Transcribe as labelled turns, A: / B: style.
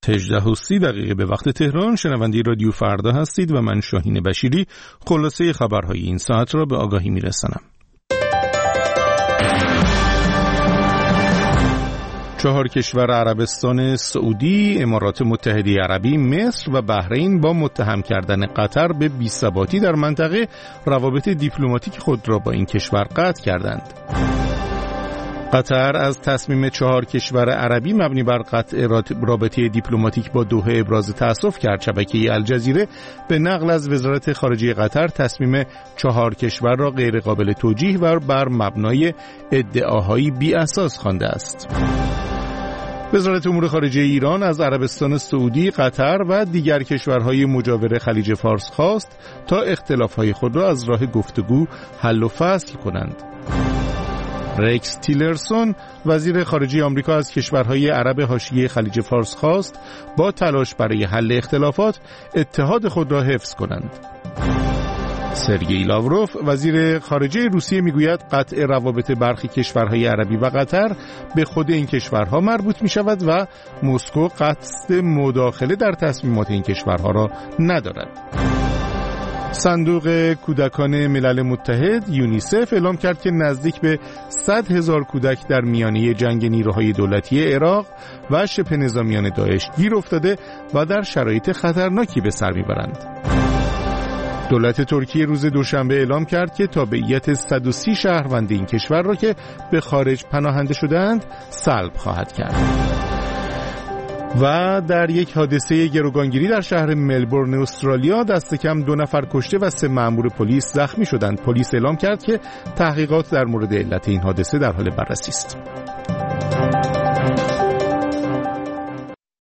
A: 18:30 به وقت تهران. شنونده رادیو فردا هستید و من شاهین بشیری خلاصه خبرهای این ساعت را به آگاهی میرسانم. 4 کشور عربستان سعودی، امارات متحده عربی، مصر و بحرین با متهم کردن قطر به بی‌ثباتی در منطقه روابط دیپلماتیک خود را با این کشور قطع کردند. قطر از تصمیم 4 کشور عربی مبنی بر قطع رابطه دیپلماتیک با دوحه ابراز تأسف کرد. شبکه الجزیره به نقل از وزارت خارجه قطر تصمیم 4 کشور را غیر قابل توجیه و بر مبنای ادعاهایی بی اساس خوانده است. وزارت امور خارجه ایران از عربستان سعودی، قطر و دیگر کشورهای مجاور خلیج فارس خواست تا اختلافهای خود را از راه گفتگو حل و فصل کنند. رکس تیلرسون وزیر خارجه آمریکا از کشورهای عرب حاشیه خلیج فارس خواست با تلاش برای حل اختلافات اتحاد خود را حفظ کنند. سرگئی لاوروف وزیر خارجه روسیه میگوید قطع روابط برخی کشورهای عربی و قطر به خود این کشورها مربوط می شود و مسکو قصد مداخله در تصمیمات این کشورها را ندارد. صندوق کودکان ملل متحد یونیسف اعلام کرد که نزدیک به 100,000 کودک در میانه جنگ نیروهای دولتی عراق و شبه نظامیان داعش گیر افتاده و در شرایط خطرناکی به سر میبرند. دولت ترکیه روز دوشنبه اعلام کرد که تابعیت 130 شهروند این کشور را که به خارج پناهنده شده‌اند سلب خواهد کرد. و در یک حادثه گروگانگیری در شهر ملبورن استرالیا دست کم 2 نفر کشته و 3 مأمور پلیس زخمی شدند. پلیس اعلام کرد که تحقیقات در مورد علت این حادثه در حال بررسی است.